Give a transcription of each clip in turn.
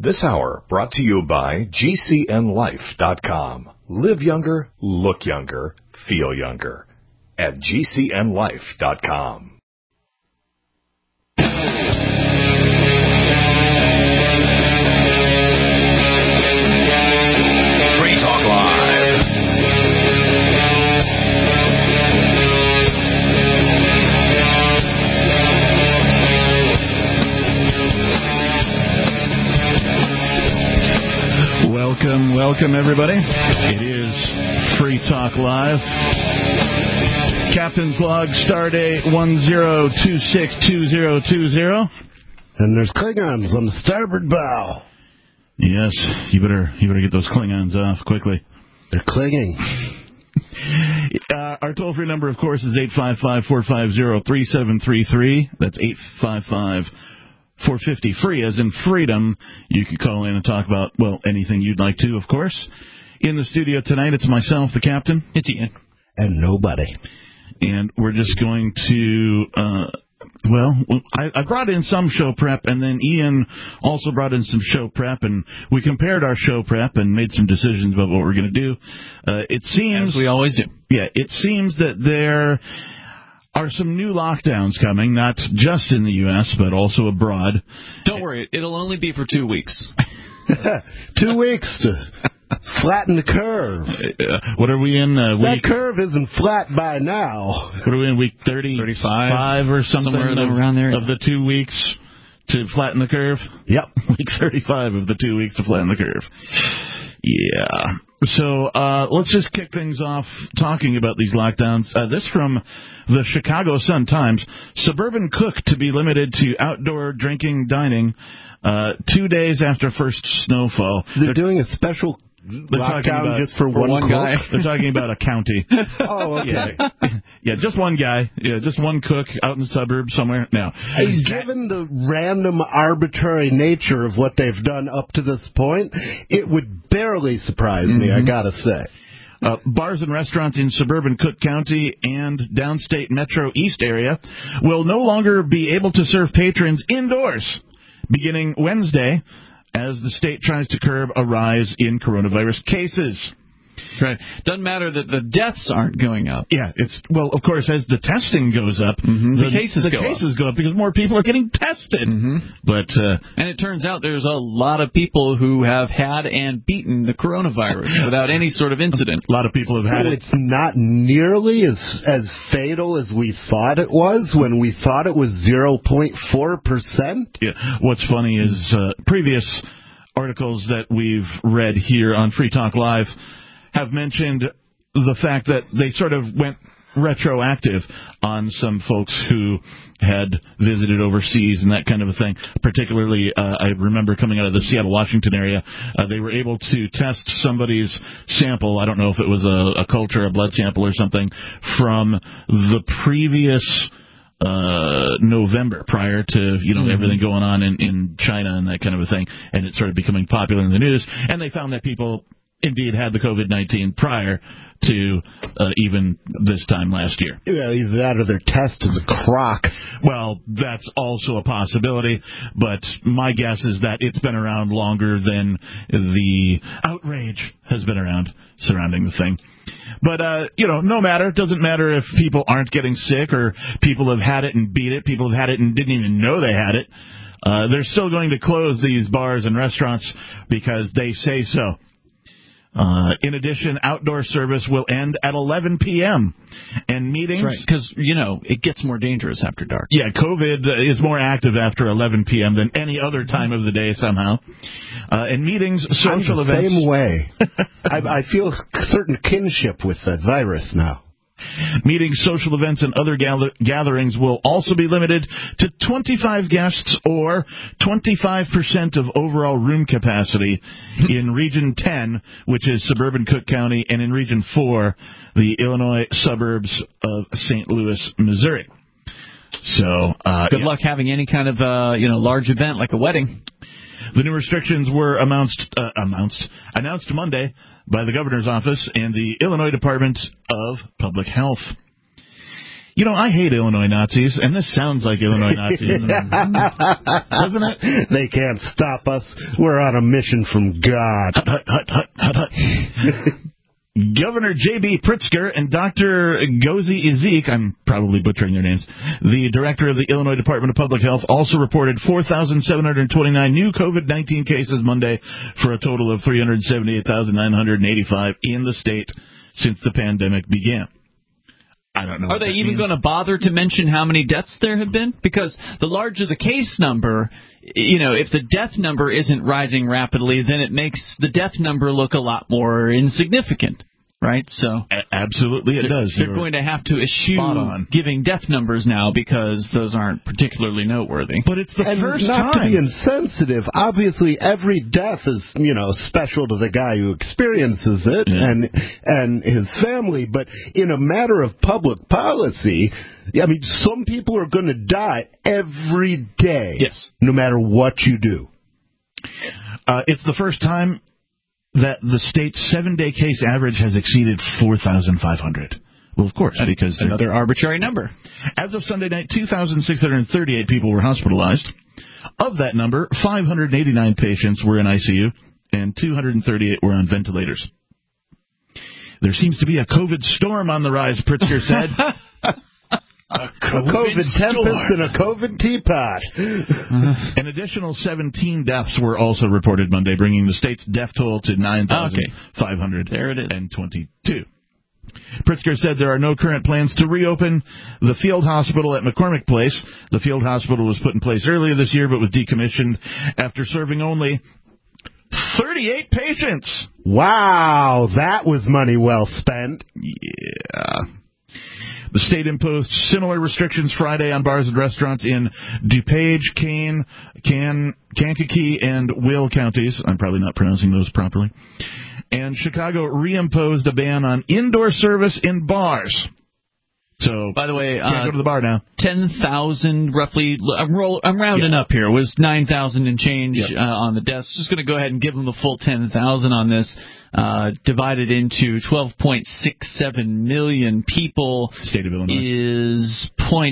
This hour brought to you by GCNLife.com. Live younger, look younger, feel younger at GCNLife.com. Free Talk Live. Welcome, everybody. It is Free Talk Live. Captain's log, stardate 10262020. And there's Klingons on the starboard bow. Yes, you better get those Klingons off quickly. They're clinging. Our toll-free number, of course, is 855-450-3733. That's 855-450-FREE, as in freedom. You can call in and talk about, well, anything you'd like to, of course. In the studio tonight, it's myself, the captain. It's Ian. And nobody. And we're just going to, I brought in some show prep, and then Ian also brought in some show prep, and we compared our show prep and made some decisions about what we're going to do. It seems... As we always do. Yeah, it seems that there are some new lockdowns coming, not just in the U.S., but also abroad. Don't worry, it'll only be for 2 weeks. 2 weeks to flatten the curve. What are we in? That curve isn't flat by now. What are we in, week 30? 35? Or something around there. Of the 2 weeks to flatten the curve? Yep. Week 35 of the 2 weeks to flatten the curve. Yeah. So let's just kick things off talking about these lockdowns. This from the Chicago Sun-Times. Suburban cook to be limited to outdoor drinking, dining 2 days after first snowfall. They're doing a special lockdown just for one guy. They're talking about a county. Oh, okay. Yeah, just one guy. Yeah, just one cook out in the suburbs somewhere. Now, given the random, arbitrary nature of what they've done up to this point, it would barely surprise me, I gotta say. Bars and restaurants in suburban Cook County and downstate Metro East area will no longer be able to serve patrons indoors beginning Wednesday, as the state tries to curb a rise in coronavirus cases. Right. Doesn't matter that the deaths aren't going up. Yeah, of course, as the testing goes up, the cases go up because more people are getting tested. But and it turns out there's a lot of people who have had and beaten the coronavirus without any sort of incident. A lot of people have had it. It's not nearly as fatal as we thought it was when we thought it was 0.4%. Yeah. What's funny is previous articles that we've read here on Free Talk Live have mentioned the fact that they sort of went retroactive on some folks who had visited overseas and that kind of a thing. Particularly, I remember coming out of the Seattle, Washington area, they were able to test somebody's sample. I don't know if it was a culture, a blood sample or something, from the previous November, prior to everything going on in China and that kind of a thing, and it started becoming popular in the news, and they found that people indeed had the COVID-19 prior to even this time last year. Yeah, either that or their test is a crock. Well, that's also a possibility, but my guess is that it's been around longer than the outrage has been around surrounding the thing. But, no matter. It doesn't matter if people aren't getting sick or people have had it and beat it, people have had it and didn't even know they had it. They're still going to close these bars and restaurants because they say so. In addition, outdoor service will end at 11 p.m. and meetings... That's right, because, it gets more dangerous after dark. Yeah, COVID is more active after 11 p.m. than any other time of the day somehow. And meetings, social events... same way. I feel a certain kinship with the virus now. Meetings, social events, and other gatherings will also be limited to 25 guests or 25% of overall room capacity in Region 10, which is suburban Cook County, and in Region 4, the Illinois suburbs of St. Louis, Missouri. So, good luck having any kind of large event like a wedding. The new restrictions were announced Monday by the governor's office and the Illinois Department of Public Health. You know, I hate Illinois Nazis, and this sounds like Illinois Nazis. Doesn't it? They can't stop us. We're on a mission from God. Hut. Governor J.B. Pritzker and Dr. Gozi Ezek, I'm probably butchering their names, the director of the Illinois Department of Public Health, also reported 4,729 new COVID-19 cases Monday for a total of 378,985 in the state since the pandemic began. I don't know. Are they even going to bother to mention how many deaths there have been? Because the larger the case number, you know, if the death number isn't rising rapidly, then it makes the death number look a lot more insignificant, right? So absolutely, it does. They're going to have to eschew giving death numbers now because those aren't particularly noteworthy. But it's the first time. Not to be insensitive, obviously every death is, you know, special to the guy who experiences it and his family. But in a matter of public policy, I mean, some people are going to die every day. Yes. No matter what you do. It's the first time that the state's 7-day case average has exceeded 4,500. Well, of course, because another arbitrary number. As of Sunday night, 2,638 people were hospitalized. Of that number, 589 patients were in ICU, and 238 were on ventilators. There seems to be a COVID storm on the rise, Pritzker said. A COVID tempest and a COVID teapot. An additional 17 deaths were also reported Monday, bringing the state's death toll to 9,522. Pritzker said there are no current plans to reopen the field hospital at McCormick Place. The field hospital was put in place earlier this year, but was decommissioned after serving only 38 patients. Wow, that was money well spent. Yeah. The state imposed similar restrictions Friday on bars and restaurants in DuPage, Kane, Kankakee, and Will counties. I'm probably not pronouncing those properly. And Chicago reimposed a ban on indoor service in bars. So, by the way, can't go to the bar now. 10,000 roughly. I'm rounding up here. It was 9,000 and change on the deaths. Just going to go ahead and give them the full 10,000 on this. Divided into 12.67 million people. State of Illinois is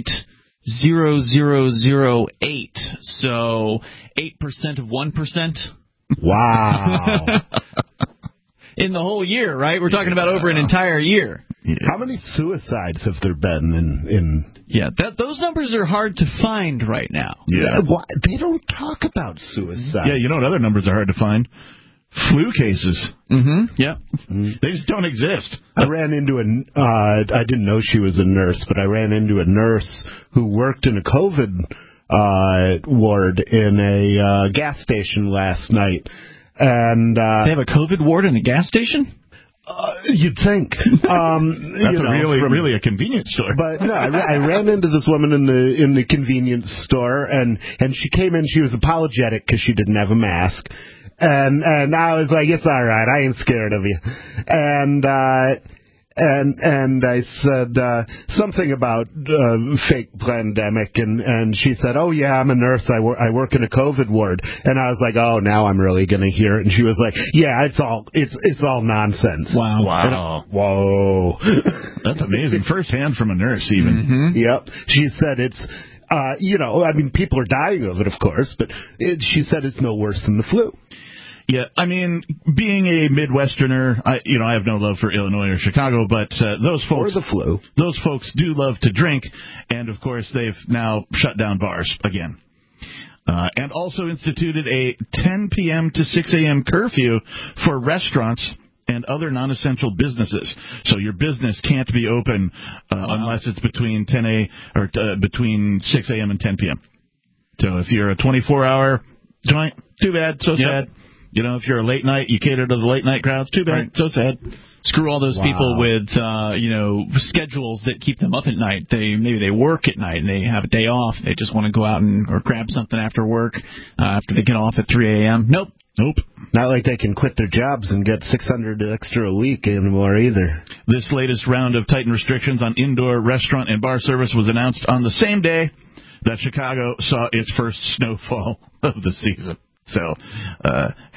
0.0008. So 8% of 1%. Wow. In the whole year, right? We're talking about over an entire year. Yeah. How many suicides have there been in Yeah, those numbers are hard to find right now. Yeah. They don't talk about suicide. Yeah, you know what other numbers are hard to find? Flu cases. Mm-hmm. Yeah. They just don't exist. I ran into I didn't know she was a nurse, but I ran into a nurse who worked in a COVID ward in a gas station last night. And they have a COVID ward in a gas station? You'd think. That's really a convenience store. But no, I ran into this woman in the convenience store, and she came in. She was apologetic because she didn't have a mask, and I was like, "It's all right. I ain't scared of you." And I said something about fake pandemic, and she said, "Oh yeah, I'm a nurse. I work in a COVID ward." And I was like, "Oh, now I'm really gonna hear it." And she was like, "Yeah, it's all nonsense." Wow. Whoa. That's amazing. Firsthand from a nurse, even. Mm-hmm. Yep. She said it's. I mean, people are dying of it, of course, but she said it's no worse than the flu. Yeah, I mean, being a Midwesterner, I have no love for Illinois or Chicago, but those folks... Or the flu. Those folks do love to drink, and, of course, they've now shut down bars again. And also instituted a 10 p.m. to 6 a.m. curfew for restaurants and other non-essential businesses. So your business can't be open unless it's between between 6 a.m. and 10 p.m. So if you're a 24-hour joint, too bad, so sad. You know, if you're a late night, you cater to the late night crowds. Too bad. Right. So sad. Screw all those people with, schedules that keep them up at night. Maybe they work at night and they have a day off. They just want to go out or grab something after work after they get off at 3 a.m. Nope. Not like they can quit their jobs and get $600 extra a week anymore either. This latest round of tightened restrictions on indoor restaurant and bar service was announced on the same day that Chicago saw its first snowfall of the season. So,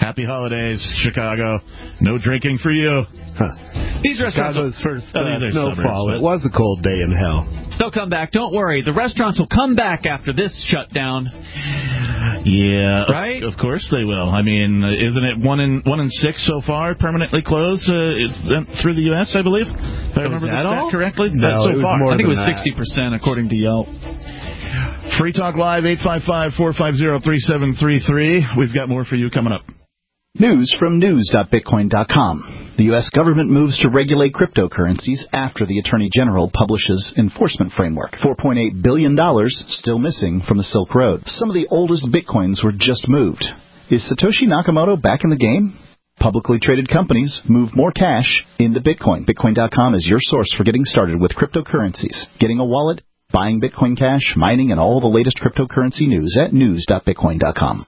Happy holidays, Chicago. No drinking for you. These restaurants Chicago's first these are snowfall. suburbs, It was a cold day in hell. they'll come back. Don't worry. The restaurants will come back after this shutdown. Yeah, Right? Of course they will. I mean, isn't it 1 in 6 so far permanently closed through the U.S., I believe? If I remember that the stat all? correctly? No, That's so it was far. more I think it was than 60% according to Yelp. Free Talk Live, 855-450-3733. We've got more for you coming up. News from news.bitcoin.com. The U.S. government moves to regulate cryptocurrencies after the Attorney General publishes enforcement framework. $4.8 billion still missing from the Silk Road. Some of the oldest Bitcoins were just moved. Is Satoshi Nakamoto back in the game? Publicly traded companies move more cash into Bitcoin. Bitcoin.com is your source for getting started with cryptocurrencies. Getting a wallet, buying Bitcoin Cash, mining, and all the latest cryptocurrency news at news.bitcoin.com.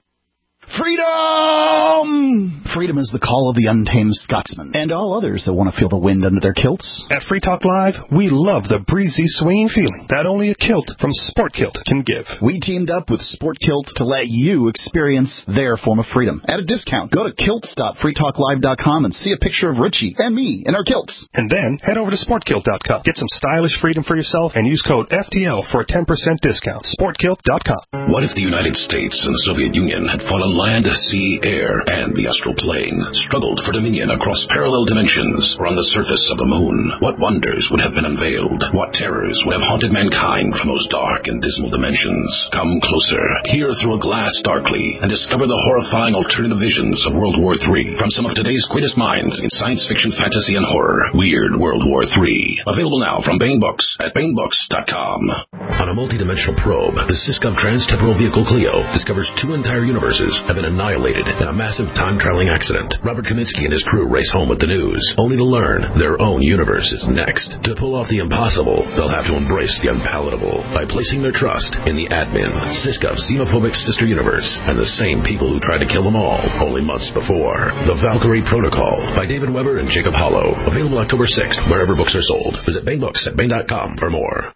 Freedom! Freedom is the call of the untamed Scotsman and all others that want to feel the wind under their kilts. At Free Talk Live, we love the breezy, swinging feeling that only a kilt from Sport Kilt can give. We teamed up with Sport Kilt to let you experience their form of freedom at a discount. Go to kilts.freetalklive.com and see a picture of Richie and me in our kilts. And then head over to sportkilt.com. Get some stylish freedom for yourself and use code FTL for a 10% discount. Sportkilt.com. What if the United States and the Soviet Union had fought on land, sea, air, and the astral plane, struggled for dominion across parallel dimensions or on the surface of the moon? What wonders would have been unveiled? What terrors would have haunted mankind from those dark and dismal dimensions? Come closer, peer through a glass darkly, and discover the horrifying alternative visions of World War III from some of today's greatest minds in science fiction, fantasy, and horror. Weird World War III. Available now from Baen Books at BaenBooks.com. On a multidimensional probe, the Syskov Trans-Temporal Vehicle Clio discovers 2 entire universes have been annihilated in a massive time-traveling accident. Robert Kaminsky and his crew race home with the news, only to learn their own universe is next. To pull off the impossible, they'll have to embrace the unpalatable by placing their trust in the admin, Syskov's xenophobic sister universe, and the same people who tried to kill them all only months before. The Valkyrie Protocol by David Weber and Jacob Hollow. Available October 6th, wherever books are sold. Visit Baen Books at Baen.com for more.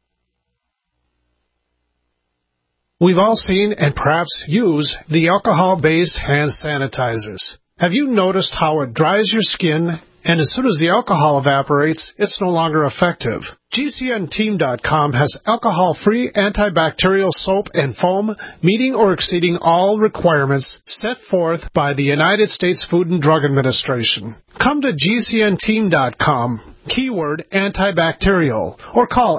We've all seen and perhaps use the alcohol-based hand sanitizers. Have you noticed how it dries your skin, and as soon as the alcohol evaporates, it's no longer effective? GCNteam.com has alcohol-free antibacterial soap and foam meeting or exceeding all requirements set forth by the United States Food and Drug Administration. Come to GCNteam.com, keyword antibacterial, or call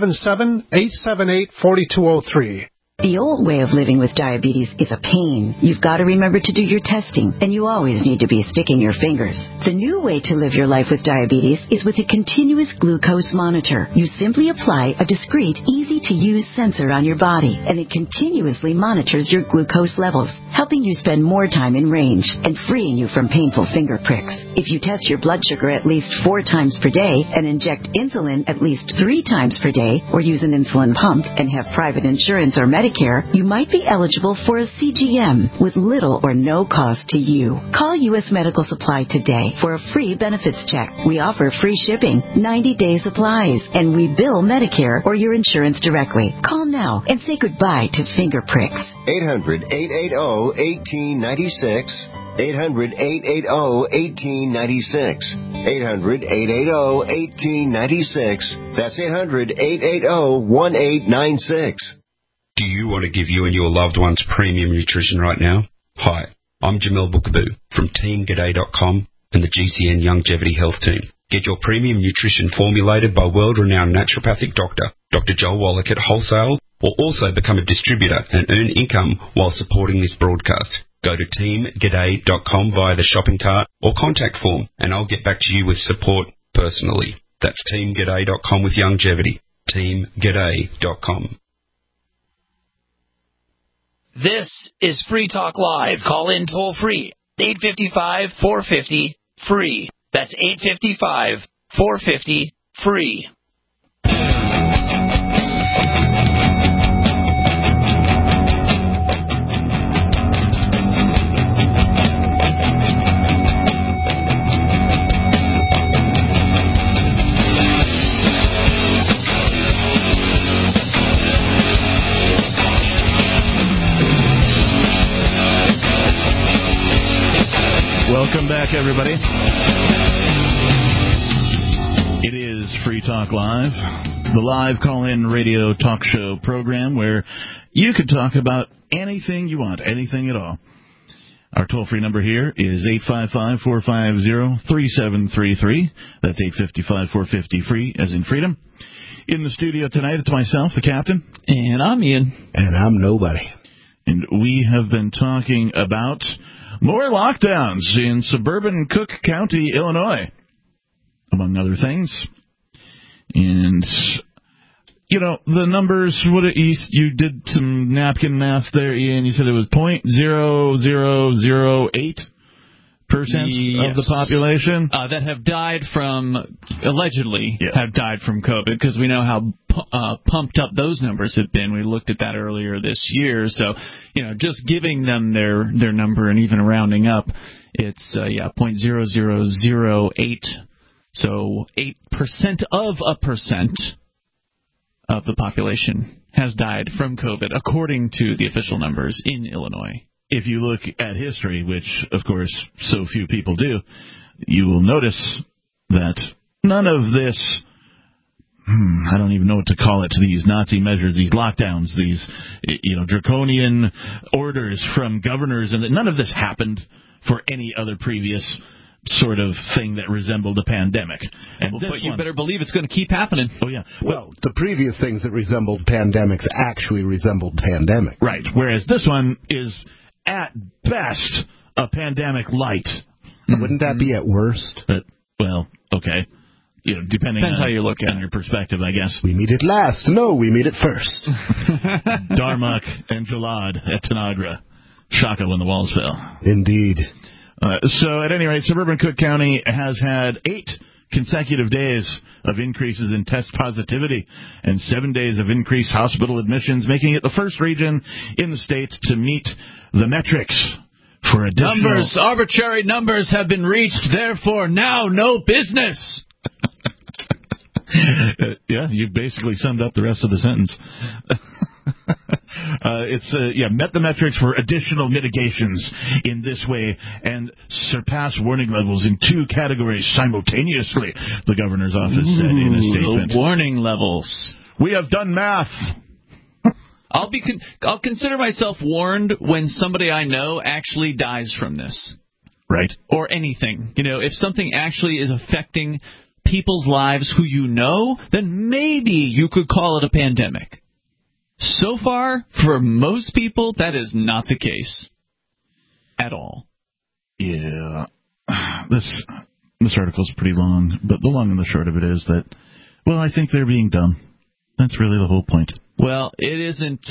877-878-4203. The old way of living with diabetes is a pain. You've got to remember to do your testing, and you always need to be sticking your fingers. The new way to live your life with diabetes is with a continuous glucose monitor. You simply apply a discreet, easy-to-use sensor on your body, and it continuously monitors your glucose levels, helping you spend more time in range and freeing you from painful finger pricks. If you test your blood sugar at least 4 times per day and inject insulin at least 3 times per day, or use an insulin pump and have private insurance or Medicare, you might be eligible for a CGM with little or no cost to you. Call U.S. Medical Supply today for a free benefits check. We offer free shipping, 90-day supplies, and we bill Medicare or your insurance directly. Call now and say goodbye to finger pricks. 800-880-1896. 800-880-1896. 800-880-1896. That's 800-880-1896. Do you want to give you and your loved ones premium nutrition right now? Hi, I'm Jamel Bookaboo from TeamGaday.com and the GCN Longevity Health Team. Get your premium nutrition formulated by world-renowned naturopathic doctor, Dr. Joel Wallach at Wholesale, or also become a distributor and earn income while supporting this broadcast. Go to TeamGaday.com via the shopping cart or contact form, and I'll get back to you with support personally. That's TeamGaday.com with longevity. TeamGaday.com. This is Free Talk Live. Call in toll free. 855-450-FREE. That's 855-450-FREE. Welcome back, everybody. It is Free Talk Live, the live call-in radio talk show program where you can talk about anything you want, anything at all. Our toll-free number here is 855-450-3733. That's 855-450-FREE, as in freedom. In the studio tonight, it's myself, the captain. And I'm Ian. And I'm nobody. And we have been talking about more lockdowns in suburban Cook County, Illinois, among other things. And, you know, the numbers, you did some napkin math there, Ian. You said it was 0.0008% of the population that have died from, allegedly, have died from COVID, because we know how pumped up those numbers have been. We looked at that earlier this year. So, you know, just giving them their number and even rounding up, it's, 0.0008. So 8% of a percent of the population has died from COVID, according to the official numbers in Illinois. If you look at history, which, of course, so few people do, you will notice that none of this, I don't even know what to call it, these Nazi measures, these lockdowns, these, draconian orders from governors, and that none of this happened for any other previous sort of thing that resembled a pandemic. But you better believe it's going to keep happening. Oh, yeah. Well, the previous things that resembled pandemics actually resembled pandemic. Right, whereas this one is, at best, a pandemic light. Wouldn't that be at worst? Well, okay. Depends how you look at your perspective, I guess. We meet it last. No, we meet it first. Darmok and Jalad at Tanagra. Shaka when the walls fell. Indeed. So, at any rate, suburban Cook County has had 8 consecutive days of increases in test positivity and 7 days of increased hospital admissions, making it the first region in the state to meet the metrics for additional... Arbitrary numbers have been reached, therefore now no business. Yeah, you basically summed up the rest of the sentence. Met the metrics for additional mitigations in this way and surpass warning levels in 2 categories simultaneously, the governor's office said in a statement. Warning levels. We have done math. I'll consider myself warned when somebody I know actually dies from this. Right. Or anything. If something actually is affecting people's lives who you know, then maybe you could call it a pandemic. So far, for most people, that is not the case at all. Yeah. This article's pretty long, but the long and the short of it is that, well, I think they're being dumb. That's really the whole point. Well, it isn't.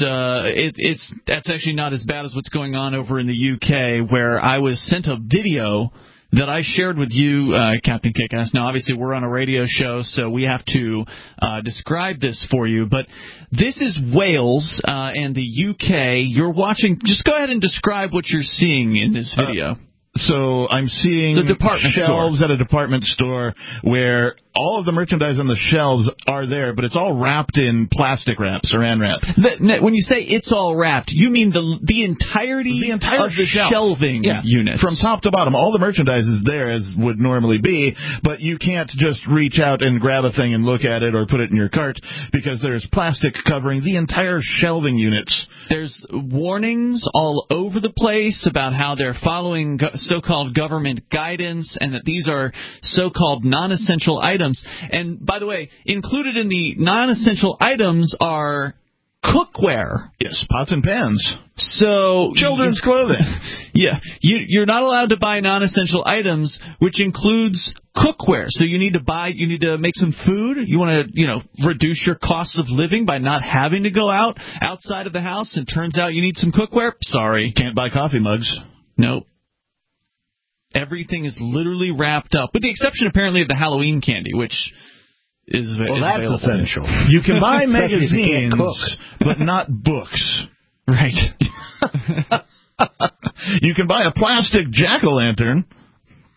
That's actually not as bad as what's going on over in the UK, where I was sent a video that I shared with you, Captain Kickass. Now, obviously, we're on a radio show, so we have to describe this for you. But this is Wales and the UK. You're watching. Just go ahead and describe what you're seeing in this video. So I'm seeing shelves at a department store where all of the merchandise on the shelves are there, but it's all wrapped in plastic wrap, saran wrap. When you say it's all wrapped, you mean the entirety of the shelving units. From top to bottom. All the merchandise is there as would normally be, but you can't just reach out and grab a thing and look at it or put it in your cart because there's plastic covering the entire shelving units. There's warnings all over the place about how they're following so-called government guidance and that these are so-called non-essential items. And, by the way, included in the non-essential items are cookware. Yes, pots and pans. So children's clothing. Yeah, you're not allowed to buy non-essential items, which includes cookware. So you need to make some food. You want to, reduce your costs of living by not having to go outside of the house. And turns out you need some cookware. Sorry, can't buy coffee mugs. Nope. Everything is literally wrapped up, with the exception apparently of the Halloween candy, which is that's available. essential. You can buy magazines, but not books. Right. You can buy a plastic jack-o'-lantern.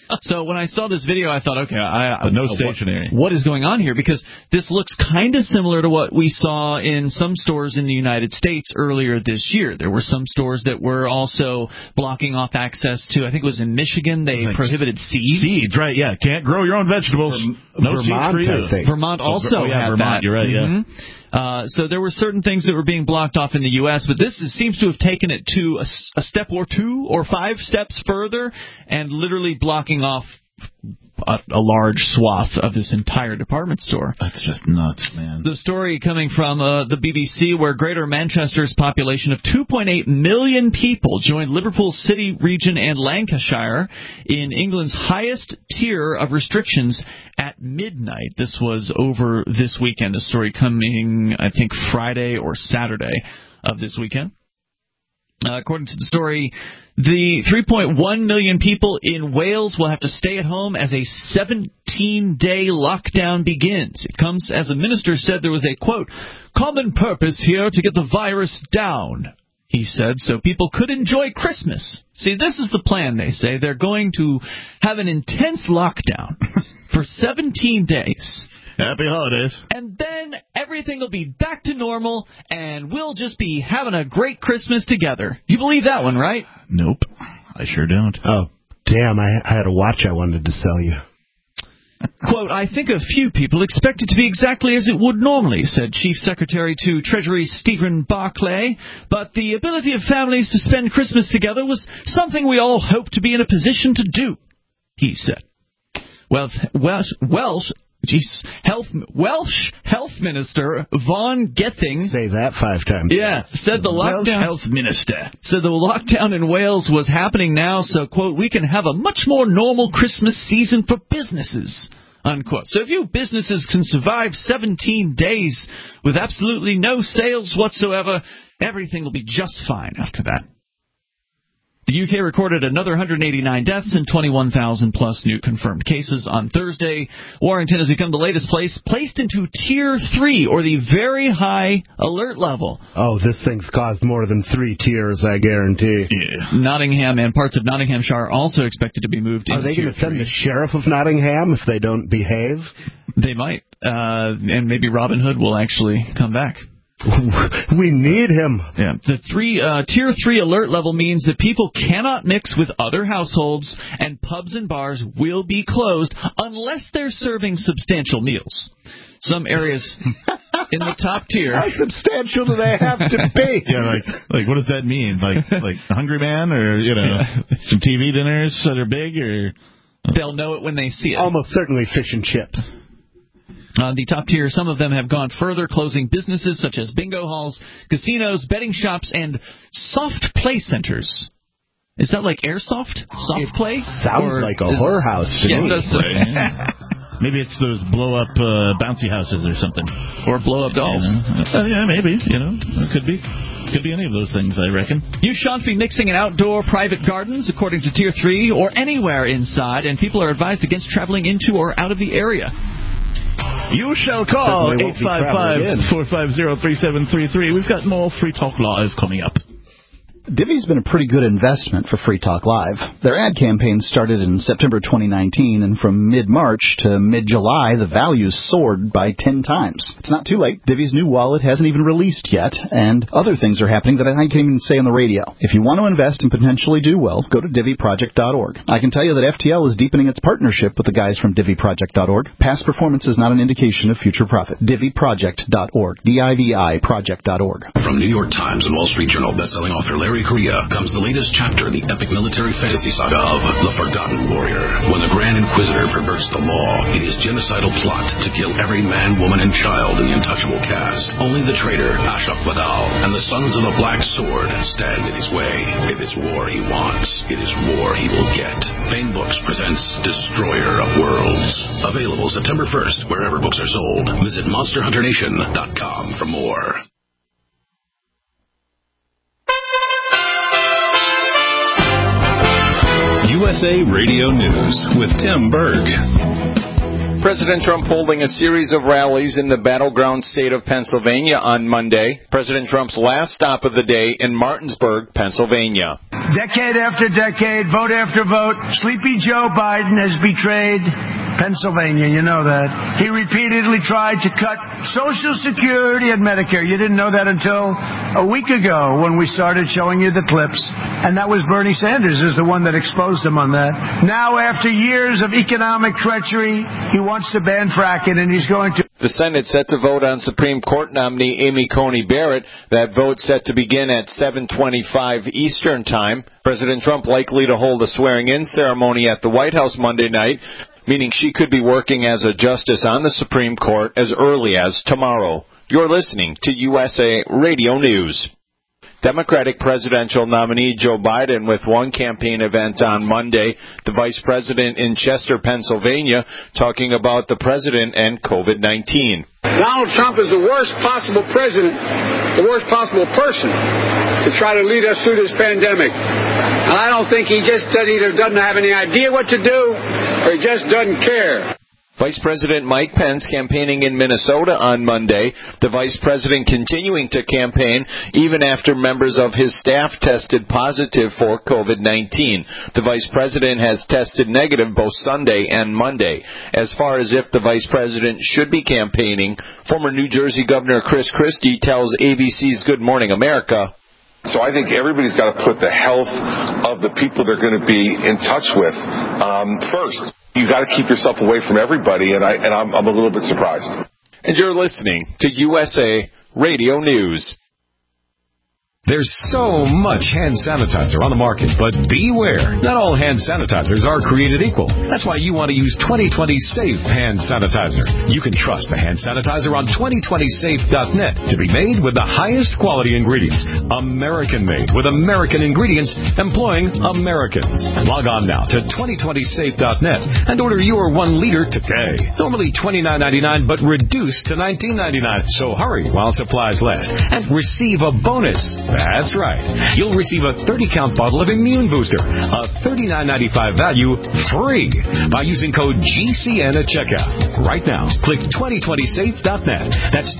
So when I saw this video, I thought, okay, no stationary. What is going on here? Because this looks kind of similar to what we saw in some stores in the United States earlier this year. There were some stores that were also blocking off access to, I think it was in Michigan, they prohibited seeds. Seeds, right, yeah. Can't grow your own vegetables. No Vermont, seeds for you. I think. Vermont also had Vermont, that. You're right, yeah. So there were certain things that were being blocked off in the U.S., but this seems to have taken it to a step or 2 or 5 steps further and literally blocking off a large swath of this entire department store. That's just nuts, man. The story coming from the BBC, where Greater Manchester's population of 2.8 million people joined Liverpool City region and Lancashire in England's highest tier of restrictions at midnight. This was over this weekend. A story coming, I think, Friday or Saturday of this weekend. According to the story, the 3.1 million people in Wales will have to stay at home as a 17-day lockdown begins. It comes as a minister said there was a, quote, common purpose here to get the virus down, he said, so people could enjoy Christmas. See, this is the plan, they say. They're going to have an intense lockdown for 17 days. Happy holidays. And then everything will be back to normal, and we'll just be having a great Christmas together. You believe that one, right? Nope. I sure don't. Oh, damn, I had a watch I wanted to sell you. Quote, I think a few people expect it to be exactly as it would normally, said Chief Secretary to Treasury Stephen Barclay, but the ability of families to spend Christmas together was something we all hope to be in a position to do, he said. Welsh Health Minister Vaughan Gething, say that 5 times. Yeah, said the lockdown. Welsh Health Minister said the lockdown in Wales was happening now, so quote, we can have a much more normal Christmas season for businesses, unquote. So if you businesses can survive 17 days with absolutely no sales whatsoever, everything will be just fine after that. The UK recorded another 189 deaths and 21,000 plus new confirmed cases on Thursday. Warrington has become the latest place placed into Tier 3, or the very high alert level. Oh, this thing's caused more than 3 tiers, I guarantee. Yeah. Nottingham and parts of Nottinghamshire are also expected to be moved into Tier 3. Are they going to send the sheriff of Nottingham if they don't behave? They might. And maybe Robin Hood will actually come back. We need him. Yeah. The Tier 3 alert level means that people cannot mix with other households, and pubs and bars will be closed unless they're serving substantial meals. Some areas in the top tier. How substantial do they have to be? Yeah, like what does that mean? Like Hungry Man, or some TV dinners that are big, or they'll know it when they see it. Almost certainly fish and chips. On the top tier, some of them have gone further, closing businesses such as bingo halls, casinos, betting shops, and soft play centers. Is that like airsoft? Soft play? Sounds like a whorehouse to me. It does. Maybe it's those blow-up bouncy houses or something. Or blow-up dolls. Yeah, maybe. It could be. Could be any of those things, I reckon. You shan't be mixing in outdoor private gardens, according to Tier 3, or anywhere inside, and people are advised against traveling into or out of the area. You shall call 855-450-3733. We've got more Free Talk Live coming up. Divvy's been a pretty good investment for Free Talk Live. Their ad campaign started in September 2019, and from mid-March to mid-July, the values soared by 10 times. It's not too late. Divvy's new wallet hasn't even released yet, and other things are happening that I can't even say on the radio. If you want to invest and potentially do well, go to DivvyProject.org. I can tell you that FTL is deepening its partnership with the guys from DivvyProject.org. Past performance is not an indication of future profit. DivvyProject.org. DIVI Project.org. From New York Times and Wall Street Journal bestselling author Larry Correia comes the latest chapter in the epic military fantasy saga of The Forgotten Warrior. When the Grand Inquisitor perverts the law in his genocidal plot to kill every man, woman, and child in the untouchable cast, only the traitor Ashok Vadal and the Sons of the Black Sword stand in his way. If it's war he wants, it is war he will get. Baen Books presents Destroyer of Worlds. Available September 1st wherever books are sold. Visit MonsterHunterNation.com for more. USA Radio News with Tim Berg. President Trump holding a series of rallies in the battleground state of Pennsylvania on Monday. President Trump's last stop of the day in Martinsburg, Pennsylvania. Decade after decade, vote after vote, Sleepy Joe Biden has betrayed Pennsylvania. You know that. He repeatedly tried to cut Social Security and Medicare. You didn't know that until a week ago when we started showing you the clips. And that was Bernie Sanders is the one that exposed him on that. Now, after years of economic treachery, he wants to ban fracking, and he's going to... The Senate set to vote on Supreme Court nominee Amy Coney Barrett. That vote set to begin at 7:25 Eastern Time. President Trump likely to hold a swearing-in ceremony at the White House Monday night, meaning she could be working as a justice on the Supreme Court as early as tomorrow. You're listening to USA Radio News. Democratic presidential nominee Joe Biden with one campaign event on Monday, the vice president in Chester, Pennsylvania, talking about the president and COVID-19. Donald Trump is the worst possible president, the worst possible person to try to lead us through this pandemic. And I don't think he just either doesn't have any idea what to do or he just doesn't care. Vice President Mike Pence campaigning in Minnesota on Monday. The vice president continuing to campaign even after members of his staff tested positive for COVID-19. The vice president has tested negative both Sunday and Monday. As far as if the vice president should be campaigning, former New Jersey Governor Chris Christie tells ABC's Good Morning America. So I think everybody's got to put the health of the people they're going to be in touch with first. You got to keep yourself away from everybody, and I'm a little bit surprised. And you're listening to USA Radio News. There's so much hand sanitizer on the market, but beware. Not all hand sanitizers are created equal. That's why you want to use 2020 Safe Hand Sanitizer. You can trust the hand sanitizer on 2020safe.net to be made with the highest quality ingredients. American-made with American ingredients employing Americans. Log on now to 2020safe.net and order your 1 liter today. Normally $29.99, but reduced to $19.99. So hurry while supplies last and receive a bonus. That's right. You'll receive a 30-count bottle of Immune Booster, a $39.95 value, free by using code GCN at checkout. Right now, click 2020safe.net. That's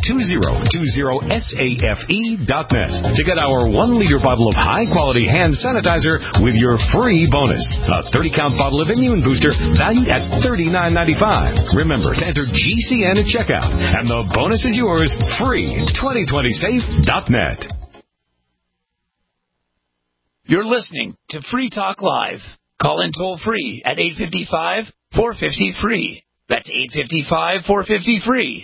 2020safe.net to get our 1-liter bottle of high-quality hand sanitizer with your free bonus. A 30-count bottle of Immune Booster valued at $39.95. Remember to enter GCN at checkout, and the bonus is yours free. 2020safe.net. You're listening to Free Talk Live. Call in toll free at 855-450-FREE. That's 855-450-FREE.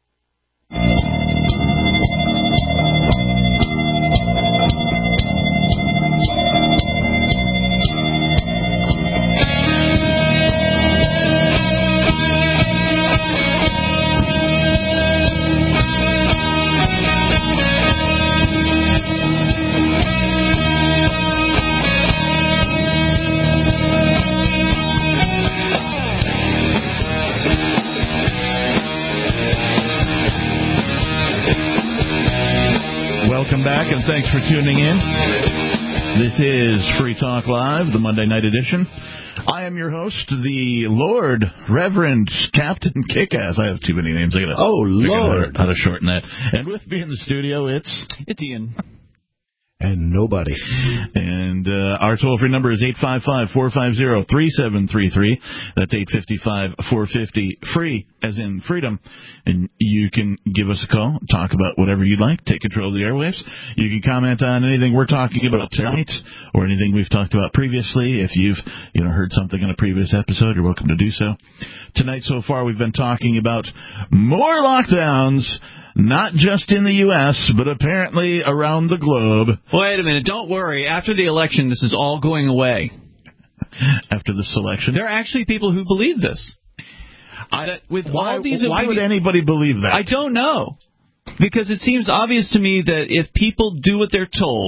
Welcome back, and thanks for tuning in. This is Free Talk Live, the Monday night edition. I am your host, the Lord Reverend Captain Kickass. I have too many names. I gotta Lord, how to shorten that. And with me in the studio, it's Ian. And nobody. And our toll-free number is 855-450-3733. That's 855-450-FREE, as in freedom. And you can give us a call, talk about whatever you'd like, take control of the airwaves. You can comment on anything we're talking about tonight or anything we've talked about previously. If you've heard something in a previous episode, you're welcome to do so. Tonight so far we've been talking about more lockdowns, not just in the U.S., but apparently around the globe. Wait a minute. Don't worry. After the election, this is all going away. After the selection? There are actually people who believe this. Why would anybody believe that? I don't know. Because it seems obvious to me that if people do what they're told,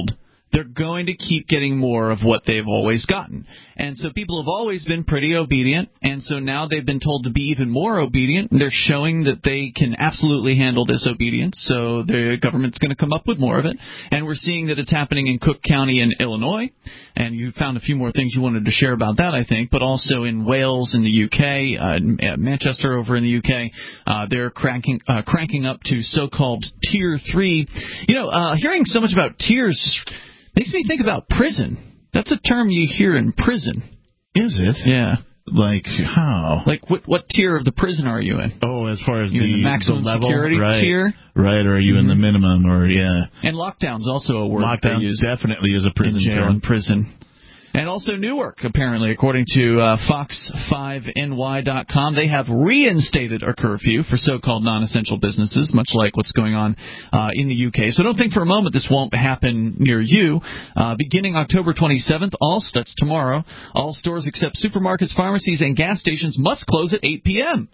they're going to keep getting more of what they've always gotten. And so people have always been pretty obedient, and so now they've been told to be even more obedient. They're showing that they can absolutely handle disobedience, so the government's going to come up with more of it. And we're seeing that it's happening in Cook County in Illinois, and you found a few more things you wanted to share about that, I think, but also in Wales in the UK, Manchester over in the UK, they're cranking up to so-called Tier 3. Hearing so much about tiers makes me think about prison. That's a term you hear in prison. Is it? Yeah. Like how? Like what tier of the prison are you in? Oh, as far as the maximum level, security tier? Right, or are you in the minimum, or yeah. And lockdown's also a word lockdown they use. Definitely is a prison in jail term. and prison. And also Newark, apparently, according to Fox5NY.com, they have reinstated a curfew for so-called non-essential businesses, much like what's going on in the UK. So don't think for a moment this won't happen near you. Beginning October 27th, that's tomorrow, all stores except supermarkets, pharmacies, and gas stations must close at 8 p.m.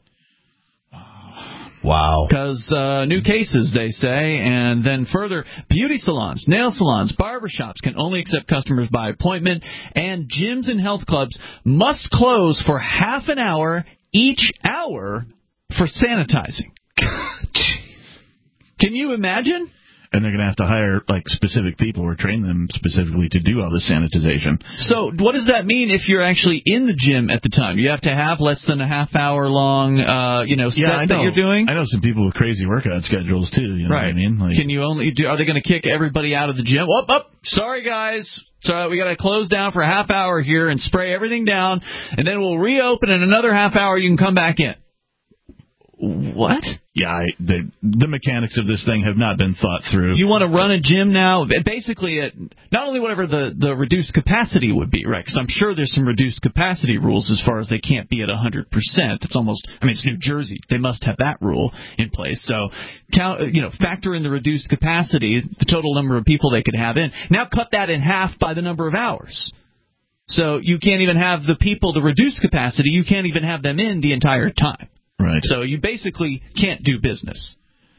Wow. Because new cases, they say. And then further, beauty salons, nail salons, barbershops can only accept customers by appointment. And gyms and health clubs must close for half an hour each hour for sanitizing. Jeez. Can you imagine? And they're going to have to hire specific people or train them specifically to do all the sanitization. So what does that mean if you're actually in the gym at the time? You have to have less than a half hour long, set that you're doing? I know some people with crazy workout schedules too. You know what I mean? Can you are they going to kick everybody out of the gym? Sorry guys. So we got to close down for a half hour here and spray everything down, and then we'll reopen in another half hour. You can come back in. What? Yeah, the mechanics of this thing have not been thought through. You want to run a gym now? Basically, not only whatever the reduced capacity would be, right? Because I'm sure there's some reduced capacity rules as far as they can't be at 100%. It's almost, it's New Jersey. They must have that rule in place. So, factor in the reduced capacity, the total number of people they could have in. Now cut that in half by the number of hours. So you can't even have the people, the reduced capacity, you can't even have them in the entire time. Right. So you basically can't do business.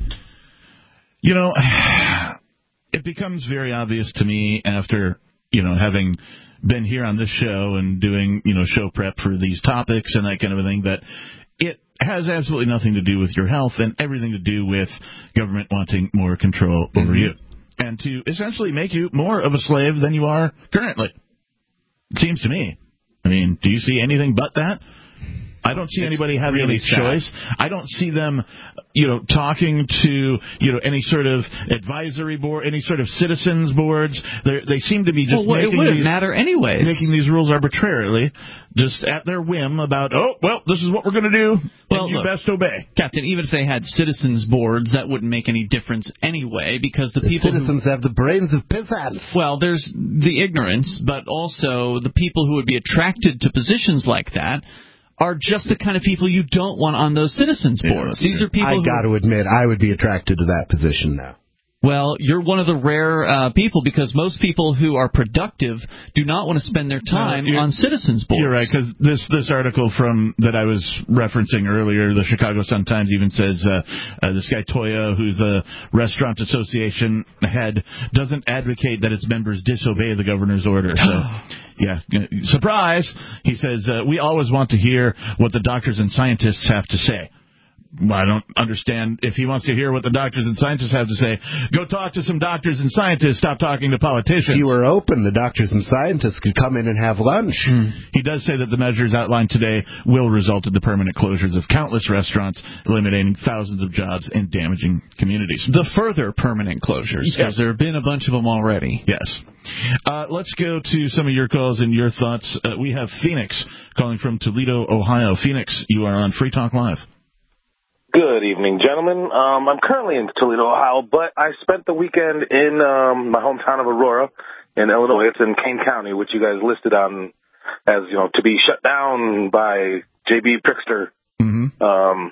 It becomes very obvious to me after, having been here on this show and doing, show prep for these topics and that kind of a thing, that it has absolutely nothing to do with your health and everything to do with government wanting more control over you and to essentially make you more of a slave than you are currently. It seems to me. Do you see anything but that? I don't see anybody having any choice. I don't see them, talking to, any sort of advisory board, any sort of citizens boards. They seem to be just it wouldn't matter anyways. Making these rules arbitrarily, just at their whim about, this is what we're going to do, and you best obey. Captain, even if they had citizens boards, that wouldn't make any difference anyway, because the people citizens have the brains of peasants. Well, there's the ignorance, but also the people who would be attracted to positions like that are just the kind of people you don't want on those citizens boards. These are people I got to admit, I would be attracted to that position now. Well, you're one of the rare people, because most people who are productive do not want to spend their time on citizens boards. You're right, because this article that I was referencing earlier, the Chicago Sun-Times even says this guy Toya, who's a restaurant association head, doesn't advocate that its members disobey the governor's order. So, yeah, surprise! He says, we always want to hear what the doctors and scientists have to say. I don't understand. If he wants to hear what the doctors and scientists have to say, go talk to some doctors and scientists. Stop talking to politicians. If you were open, the doctors and scientists could come in and have lunch. He does say that the measures outlined today will result in the permanent closures of countless restaurants, eliminating thousands of jobs and damaging communities. The further permanent closures, because there have been a bunch of them already. Yes. Let's go to some of your calls and your thoughts. We have Phoenix calling from Toledo, Ohio. Phoenix, you are on Free Talk Live. Good evening, gentlemen. I'm currently in Toledo, Ohio, but I spent the weekend in my hometown of Aurora in Illinois. It's in Kane County, which you guys listed on as, to be shut down by J.B. Prickster. I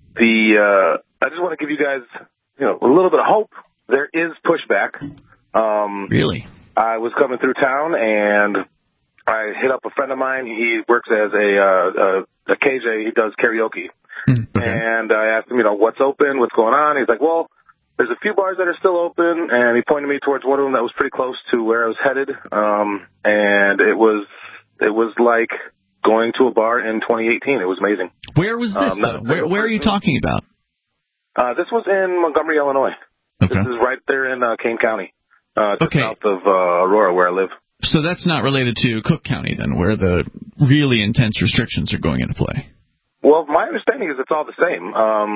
just want to give you guys, a little bit of hope. There is pushback. Really? I was coming through town, and I hit up a friend of mine. He works as a KJ. He does karaoke. And I asked him, what's open, what's going on? He's like, well, there's a few bars that are still open, and he pointed me towards one of them that was pretty close to where I was headed. And it was like going to a bar in 2018. It was amazing. Where was this, though? Where are you talking about? This was in Montgomery, Illinois. Okay. This is right there in Kane County, south of Aurora, where I live. So that's not related to Cook County, then, where the really intense restrictions are going into play? Well, my understanding is it's all the same.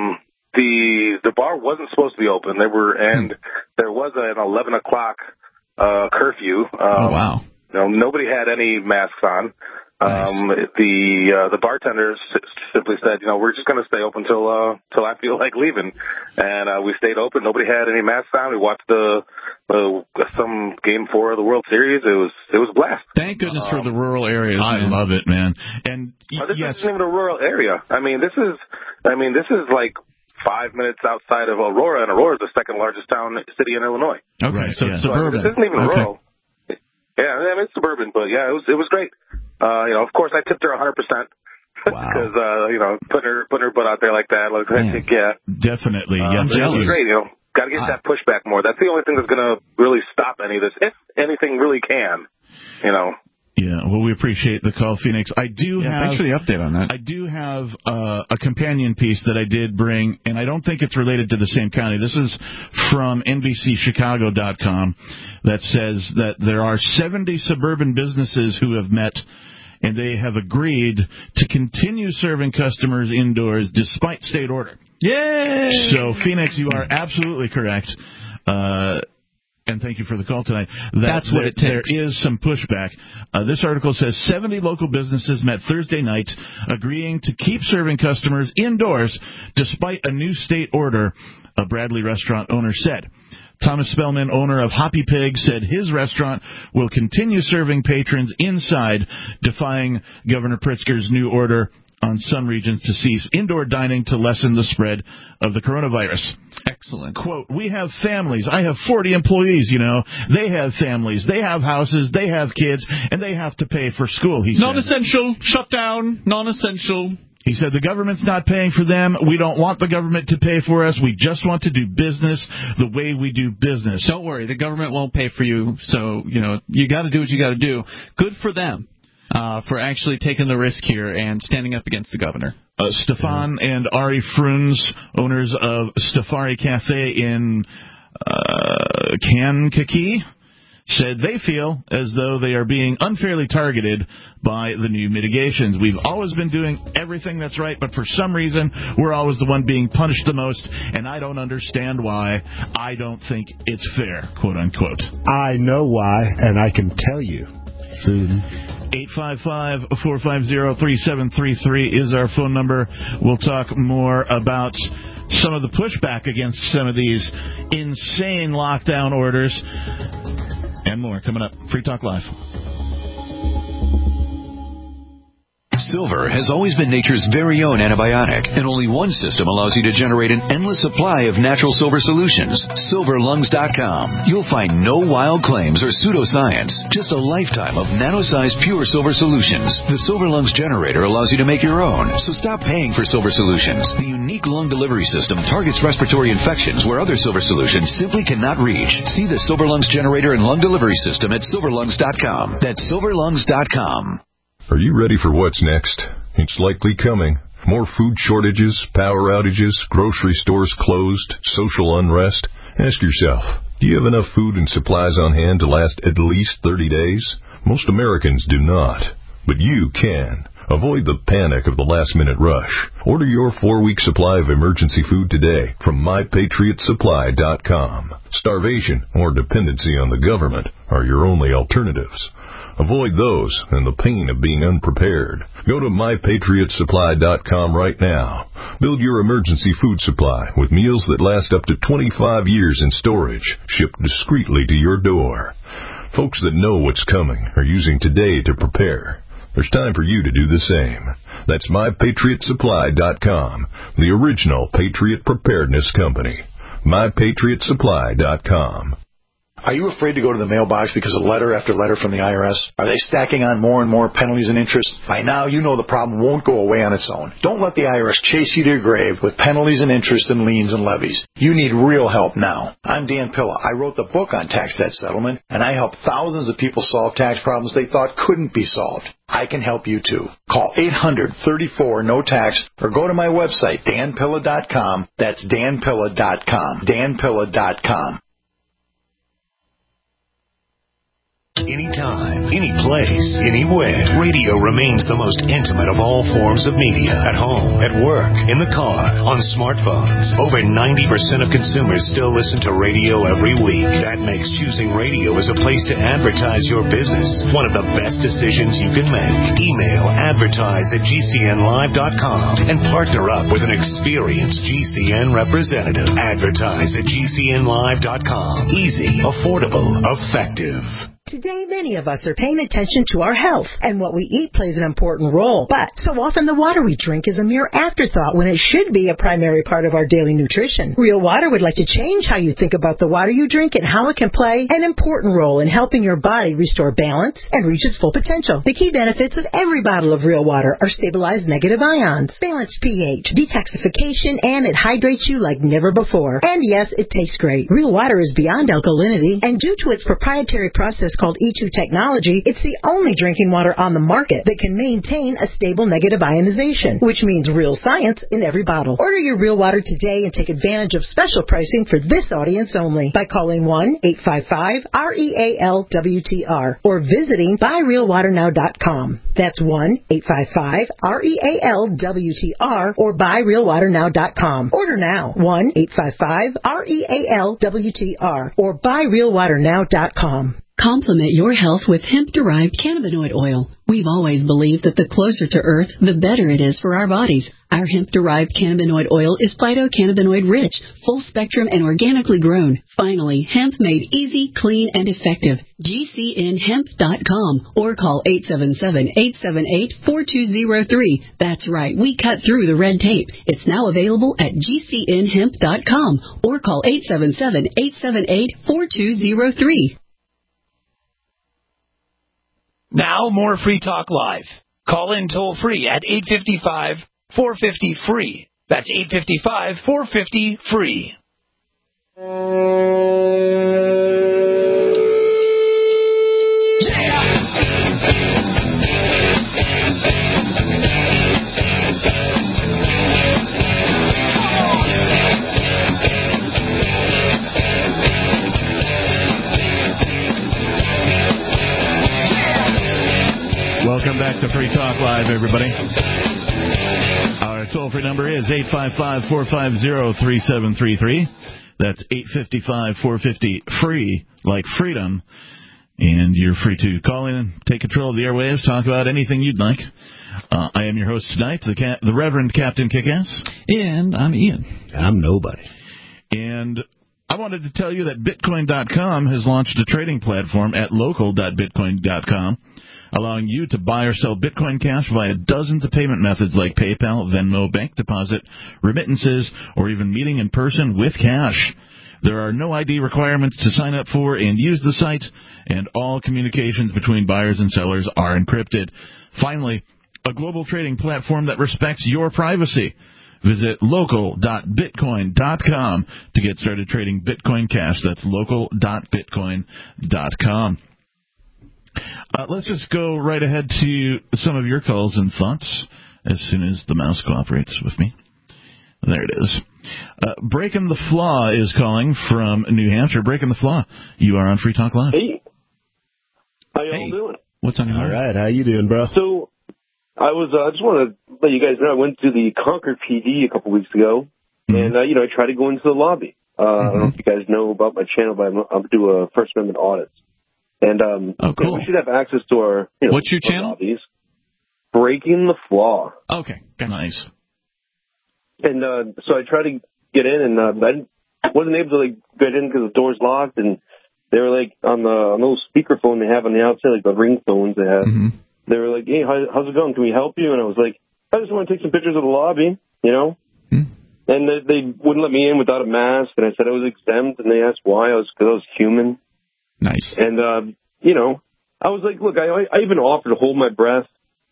The bar wasn't supposed to be open. There was an 11 o'clock curfew. Oh, wow. Nobody had any masks on. Nice. The bartenders simply said, we're just going to stay open till I feel like leaving, and we stayed open. Nobody had any masks on. We watched some Game 4 of the World Series. It was a blast. Thank goodness for the rural areas. I love it, man. And this isn't even a rural area. I mean, this is like 5 minutes outside of Aurora, and Aurora is the second largest city in Illinois. Okay, so it's suburban. This isn't even rural. Yeah, I mean, it's suburban, but yeah, it was great. Of course, I tipped her 100%. Wow. Because, putting her butt out there like that, yeah. Definitely. Yeah, I'm It jealous. was great, Got to get that pushback more. That's the only thing that's going to really stop any of this, if anything really can, Yeah, well, we appreciate the call, Phoenix. I do have. Thanks for the update on that. I do have a companion piece that I did bring, and I don't think it's related to the same county. This is from NBCChicago.com that says that there are 70 suburban businesses who have met, and they have agreed to continue serving customers indoors despite state order. Yay! So, Phoenix, you are absolutely correct. And thank you for the call tonight. That's what it takes. There is some pushback. This article says 70 local businesses met Thursday night agreeing to keep serving customers indoors despite a new state order, a Bradley restaurant owner said. Thomas Spellman, owner of Hoppy Pig, said his restaurant will continue serving patrons inside, defying Governor Pritzker's new order on some regions to cease indoor dining to lessen the spread of the coronavirus. Excellent. Quote, we have families. I have 40 employees, They have families. They have houses. They have kids. And they have to pay for school, he said. Non-essential. Shut down. Non-essential. He said the government's not paying for them. We don't want the government to pay for us. We just want to do business the way we do business. Don't worry. The government won't pay for you. So, you got to do what you got to do. Good for them. For actually taking the risk here and standing up against the governor. Stefan and Ari Fruns, owners of Stafari Cafe in Kankakee, said they feel as though they are being unfairly targeted by the new mitigations. We've always been doing everything that's right, but for some reason, we're always the one being punished the most, and I don't understand why. I don't think it's fair, quote unquote. I know why, and I can tell you soon. 855-450-3733 is our phone number. We'll talk more about some of the pushback against some of these insane lockdown orders and more coming up. Free Talk Live. Silver has always been nature's very own antibiotic, and only one system allows you to generate an endless supply of natural silver solutions. SilverLungs.com. You'll find no wild claims or pseudoscience, just a lifetime of nano-sized pure silver solutions. The Silver Lungs generator allows you to make your own, so stop paying for silver solutions. The unique lung delivery system targets respiratory infections where other silver solutions simply cannot reach. See the Silver Lungs generator and lung delivery system at SilverLungs.com. That's SilverLungs.com. Are you ready for what's next? It's likely coming. More food shortages, power outages, grocery stores closed, social unrest. Ask yourself, do you have enough food and supplies on hand to last at least 30 days? Most Americans do not, but you can. Avoid the panic of the last-minute rush. Order your 4-week supply of emergency food today from MyPatriotSupply.com. Starvation or dependency on the government are your only alternatives. Avoid those and the pain of being unprepared. Go to MyPatriotSupply.com right now. Build your emergency food supply with meals that last up to 25 years in storage, shipped discreetly to your door. Folks that know what's coming are using today to prepare. There's time for you to do the same. That's MyPatriotSupply.com, the original Patriot Preparedness Company. MyPatriotSupply.com. Are you afraid to go to the mailbox because of letter after letter from the IRS? Are they stacking on more and more penalties and interest? By now, you know the problem won't go away on its own. Don't let the IRS chase you to your grave with penalties and interest and liens and levies. You need real help now. I'm Dan Pilla. I wrote the book on tax debt settlement, and I help thousands of people solve tax problems they thought couldn't be solved. I can help you too. Call 800-34-NO-TAX or go to my website, danpilla.com. That's danpilla.com. danpilla.com. Anytime, any place, anywhere. Radio remains the most intimate of all forms of media. At home, at work, in the car, on smartphones. Over 90% of consumers still listen to radio every week. That makes choosing radio as a place to advertise your business one of the best decisions you can make. Email advertise@gcnlive.com and partner up with an experienced GCN representative. Advertise@gcnlive.com. Easy, affordable, effective. Today, many of us are paying attention to our health, and what we eat plays an important role. But so often the water we drink is a mere afterthought when it should be a primary part of our daily nutrition. Real Water would like to change how you think about the water you drink and how it can play an important role in helping your body restore balance and reach its full potential. The key benefits of every bottle of Real Water are stabilized negative ions, balanced pH, detoxification, and it hydrates you like never before. And yes, it tastes great. Real Water is beyond alkalinity, and due to its proprietary process called E2 technology, it's the only drinking water on the market that can maintain a stable negative ionization, which means real science in every bottle. Order your Real Water today and take advantage of special pricing for this audience only by calling 1-855-REAL-WTR or visiting buyrealwaternow.com. That's 1-855-REAL-WTR or buyrealwaternow.com. Order now. 1-855-REAL-WTR or buyrealwaternow.com. Complement your health with hemp-derived cannabinoid oil. We've always believed that the closer to Earth, the better it is for our bodies. Our hemp-derived cannabinoid oil is phytocannabinoid-rich, full-spectrum, and organically grown. Finally, hemp made easy, clean, and effective. GCNhemp.com or call 877-878-4203. That's right, we cut through the red tape. It's now available at GCNhemp.com or call 877-878-4203. Now, more Free Talk Live. Call in toll-free at 855-450-FREE. That's 855-450-FREE. Welcome back to Free Talk Live, everybody. Our toll-free number is 855-450-3733. That's 855-450-FREE, like freedom. And you're free to call in and take control of the airwaves, talk about anything you'd like. I am your host tonight, the Reverend Captain Kickass. And I'm Ian. I'm nobody. And I wanted to tell you that Bitcoin.com has launched a trading platform at local.bitcoin.com, allowing you to buy or sell Bitcoin Cash via dozens of payment methods like PayPal, Venmo, bank deposit, remittances, or even meeting in person with cash. There are no ID requirements to sign up for and use the site, and all communications between buyers and sellers are encrypted. Finally, a global trading platform that respects your privacy. Visit local.bitcoin.com to get started trading Bitcoin Cash. That's local.bitcoin.com. Let's just go right ahead to some of your calls and thoughts as soon as the mouse cooperates with me. There it is. Breaking the Flaw is calling from New Hampshire. Breaking the Flaw, you are on Free Talk Live. Hey. How y'all doing? What's on your mind? All right, how you doing, bro? So, I just want to let you guys know I went to the Concord PD a couple weeks ago, and, I tried to go into the lobby. I don't know if you guys know about my channel, but I'm doing First Amendment audits. And cool. We should have access to our what's your channel? Lobbies. Breaking the Flaw. Okay, nice. And so I tried to get in, and I wasn't able to get in because the door's locked, and they were on the little speakerphone they have on the outside, the ringtones they have. They were like, "Hey, how's it going? Can we help you?" And I was like, "I just want to take some pictures of the lobby, And they wouldn't let me in without a mask, and I said I was exempt, and they asked why. Because I was human. Nice. And, I was like, look, I even offered to hold my breath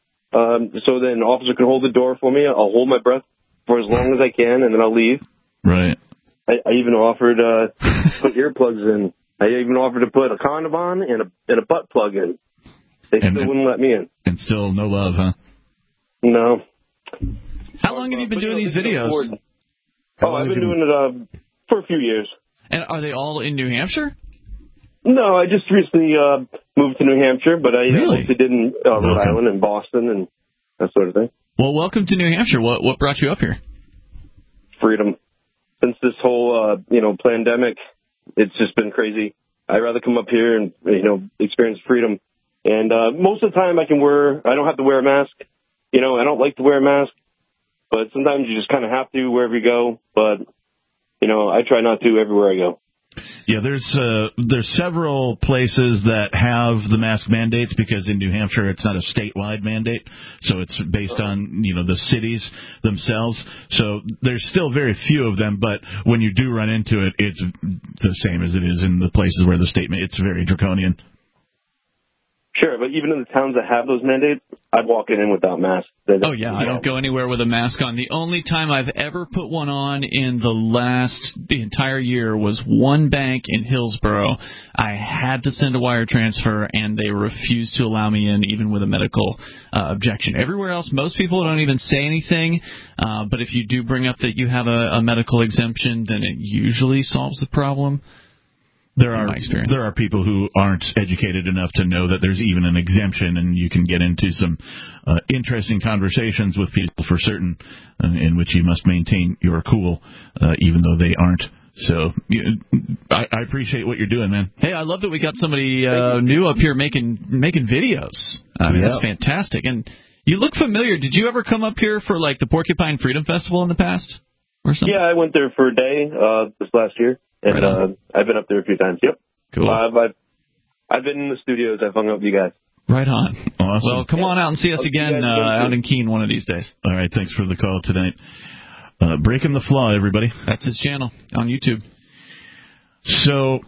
so then an officer can hold the door for me. I'll hold my breath for as long as I can, and then I'll leave. Right. I even offered to put earplugs in. I even offered to put a condom on and a butt plug in. They still wouldn't let me in. And still no love, huh? No. How long have you been doing these videos? I've been doing it for a few years. And are they all in New Hampshire? No, I just recently moved to New Hampshire, but I Really? mostly did in Rhode Island and Boston and that sort of thing. Well, welcome to New Hampshire. What brought you up here? Freedom. Since this whole, pandemic, it's just been crazy. I'd rather come up here and, experience freedom. And most of the time I don't have to wear a mask. I don't like to wear a mask, but sometimes you just kind of have to wherever you go. But, I try not to everywhere I go. Yeah, there's several places that have the mask mandates because in New Hampshire it's not a statewide mandate, so it's based on the cities themselves. So there's still very few of them, but when you do run into it, it's the same as it is in the places where the state it's very draconian. Sure, but even in the towns that have those mandates, I'd walk in without masks. Oh, yeah, I don't go anywhere with a mask on. The only time I've ever put one on in the entire year was one bank in Hillsborough. I had to send a wire transfer, and they refused to allow me in, even with a medical objection. Everywhere else, most people don't even say anything, but if you do bring up that you have a medical exemption, then it usually solves the problem. There are people who aren't educated enough to know that there's even an exemption, and you can get into some interesting conversations with people for certain, in which you must maintain your cool, even though they aren't. So I appreciate what you're doing, man. Hey, I love that we got somebody new up here making videos. I mean, that's fantastic. And you look familiar. Did you ever come up here for like the Porcupine Freedom Festival in the past or something? Yeah, I went there for a day this last year. And I've been up there a few times. Yep. Cool. I've been in the studios. I've hung out with you guys. Right on. Awesome. Well, come on out and see us again out in Keene one of these days. All right. Thanks for the call tonight. Breaking the Flaw, everybody. That's his channel on YouTube. So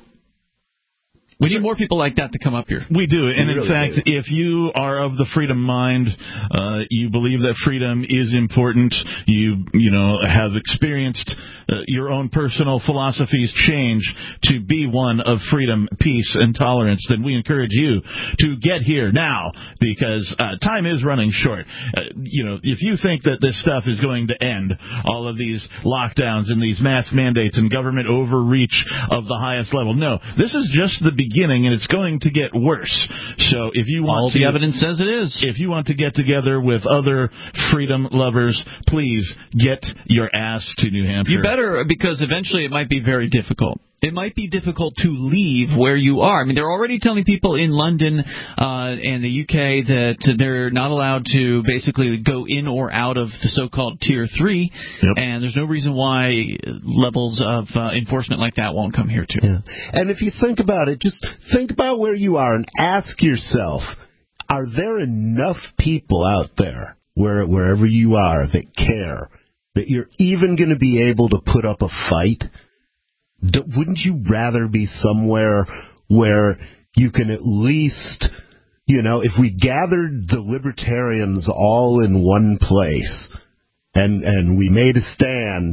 we need more people like that to come up here. We do. And in fact, if you are of the freedom mind, you believe that freedom is important, you have experienced your own personal philosophies change to be one of freedom, peace, and tolerance, then we encourage you to get here now, because time is running short. If you think that this stuff is going to end, all of these lockdowns and these mask mandates and government overreach of the highest level, no, this is just the beginning, and it's going to get worse. So if you want the evidence says it is. If you want to get together with other freedom lovers, please get your ass to New Hampshire. You better, because eventually it might be very difficult. It might be difficult to leave where you are. I mean, they're already telling people in London and the UK that they're not allowed to basically go in or out of the so-called Tier 3, and there's no reason why levels of enforcement like that won't come here, too. Yeah. And if you think about it, just think about where you are and ask yourself, are there enough people out there, wherever you are, that care, that you're even going to be able to put up a fight? Wouldn't you rather be somewhere where you can at least, if we gathered the libertarians all in one place and we made a stand,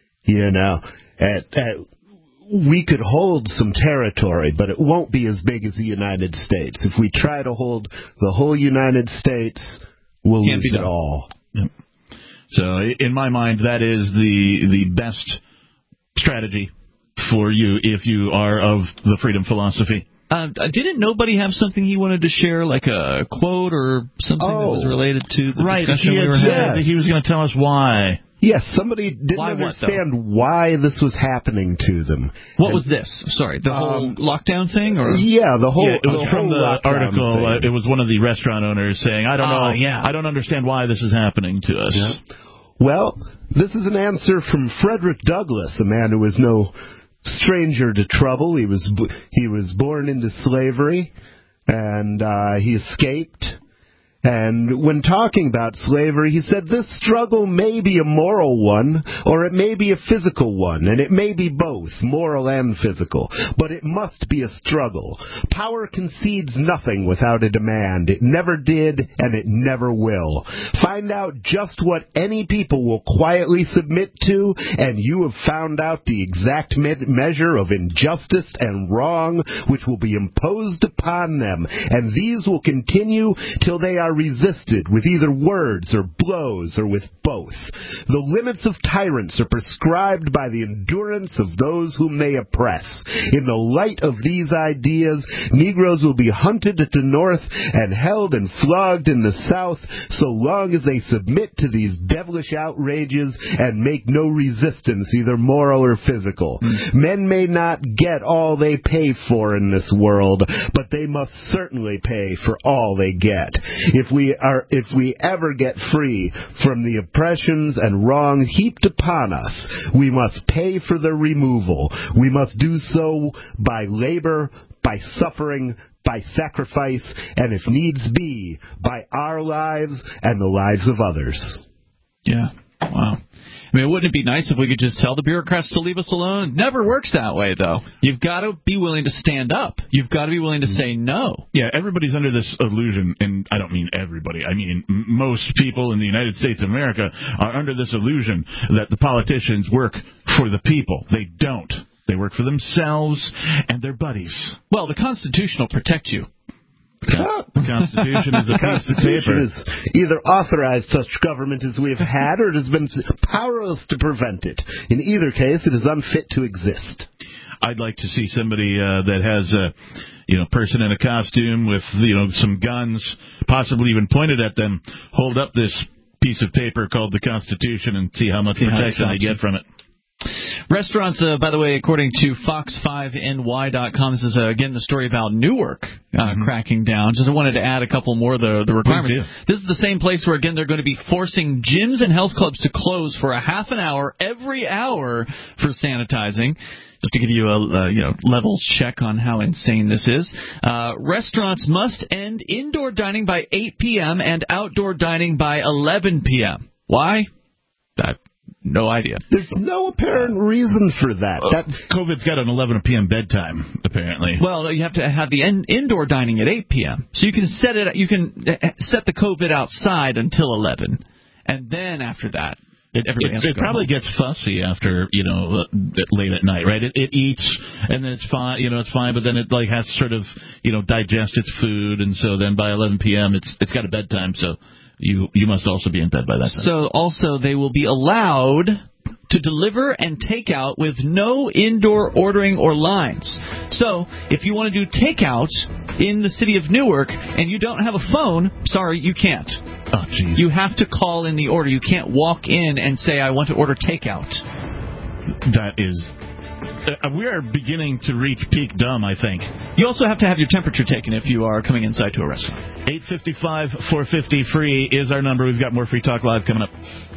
we could hold some territory, but it won't be as big as the United States. If we try to hold the whole United States, we'll lose it all. Yep. So in my mind, that is the best strategy for you if you are of the freedom philosophy. Didn't nobody have something he wanted to share, like a quote or something that was related to the discussion we were having? He was going to tell us why. Yes, somebody didn't understand why this was happening to them. What was this? Sorry, the whole lockdown thing? Or? Yeah, the whole. Yeah, it was from the article. It was one of the restaurant owners saying, "I don't know. Yeah. I don't understand why this is happening to us." Yeah. Well, this is an answer from Frederick Douglass, a man who was no stranger to trouble. He was born into slavery, and he escaped. And when talking about slavery, he said this struggle may be a moral one, or it may be a physical one, and it may be both, moral and physical. But it must be a struggle. Power concedes nothing without a demand. It never did, and it never will. Find out just what any people will quietly submit to, and you have found out the exact measure of injustice and wrong which will be imposed upon them, and these will continue till they are resisted with either words or blows or with both. The limits of tyrants are prescribed by the endurance of those whom they oppress. In the light of these ideas, Negroes will be hunted at the north and held and flogged in the south so long as they submit to these devilish outrages and make no resistance, either moral or physical. Men may not get all they pay for in this world, but they must certainly pay for all they get. If we ever get free from the oppressions and wrong heaped upon us, we must pay for their removal. We must do so by labor, by suffering, by sacrifice, and if needs be, by our lives and the lives of others. Yeah. Wow. I mean, wouldn't it be nice if we could just tell the bureaucrats to leave us alone? It never works that way, though. You've got to be willing to stand up. You've got to be willing to say no. Yeah, everybody's under this illusion, and I don't mean everybody. I mean most people in the United States of America are under this illusion that the politicians work for the people. They don't. They work for themselves and their buddies. Well, the Constitution will protect you. The Constitution is a piece of paper. Has either authorized such government as we have had, or it has been powerless to prevent it. In either case, it is unfit to exist. I'd like to see somebody that has a person in a costume with some guns, possibly even pointed at them, hold up this piece of paper called the Constitution and see how much protection they get from it. Restaurants, by the way, according to Fox5NY.com, this is, again, the story about Newark cracking down. Just wanted to add a couple more of the requirements. This is the same place where, again, they're going to be forcing gyms and health clubs to close for a half an hour every hour for sanitizing. Just to give you a level check on how insane this is. Restaurants must end indoor dining by 8 p.m. and outdoor dining by 11 p.m. Why? No idea. There's no apparent reason for that. COVID's got an 11 p.m. bedtime, apparently. Well, you have to have the indoor dining at 8 p.m. So you can set it. You can set the COVID outside until 11, and then after that, it probably gets fussy after late at night, right? It eats, and then it's fine. It's fine, but then it has to sort of digest its food, and so then by 11 p.m. it's got a bedtime. So you must also be in bed by that time. So also they will be allowed to deliver and take out with no indoor ordering or lines. So if you want to do takeout in the city of Newark and you don't have a phone, sorry, you can't. Oh, jeez. You have to call in the order. You can't walk in and say, I want to order takeout. That is... we are beginning to reach peak dumb, I think. You also have to have your temperature taken if you are coming inside to a restaurant. 855-450-FREE is our number. We've got more Free Talk Live coming up.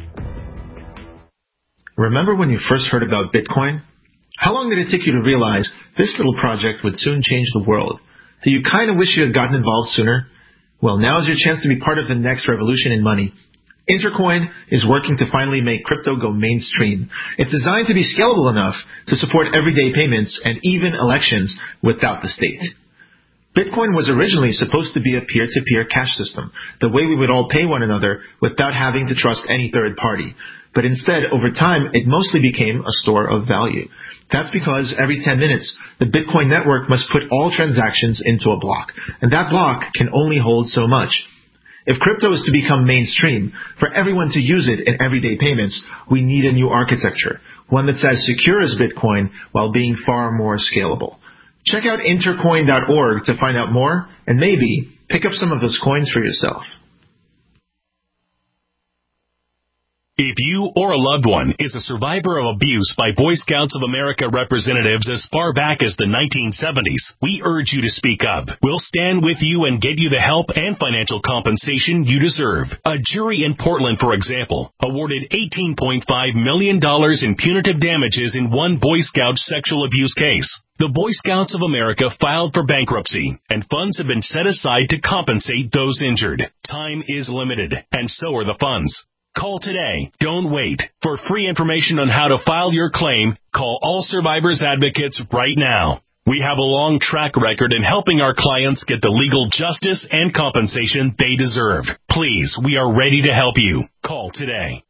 Remember when you first heard about Bitcoin? How long did it take you to realize this little project would soon change the world? Do you kind of wish you had gotten involved sooner? Well, now is your chance to be part of the next revolution in money. Intercoin is working to finally make crypto go mainstream. It's designed to be scalable enough to support everyday payments and even elections without the state. Bitcoin was originally supposed to be a peer-to-peer cash system, the way we would all pay one another without having to trust any third party. But instead, over time, it mostly became a store of value. That's because every 10 minutes, the Bitcoin network must put all transactions into a block, and that block can only hold so much. If crypto is to become mainstream, for everyone to use it in everyday payments, we need a new architecture, one that's as secure as Bitcoin while being far more scalable. Check out intercoin.org to find out more and maybe pick up some of those coins for yourself. If you or a loved one is a survivor of abuse by Boy Scouts of America representatives as far back as the 1970s, we urge you to speak up. We'll stand with you and get you the help and financial compensation you deserve. A jury in Portland, for example, awarded $18.5 million in punitive damages in one Boy Scout sexual abuse case. The Boy Scouts of America filed for bankruptcy, and funds have been set aside to compensate those injured. Time is limited, and so are the funds. Call today. Don't wait. For free information on how to file your claim, call All Survivors Advocates right now. We have a long track record in helping our clients get the legal justice and compensation they deserve. Please, we are ready to help you. Call today.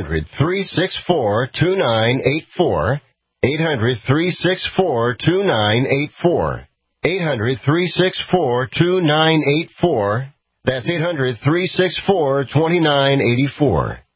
800-364-2984. 800-364-2984. 800-364-2984. That's 800-364-2984.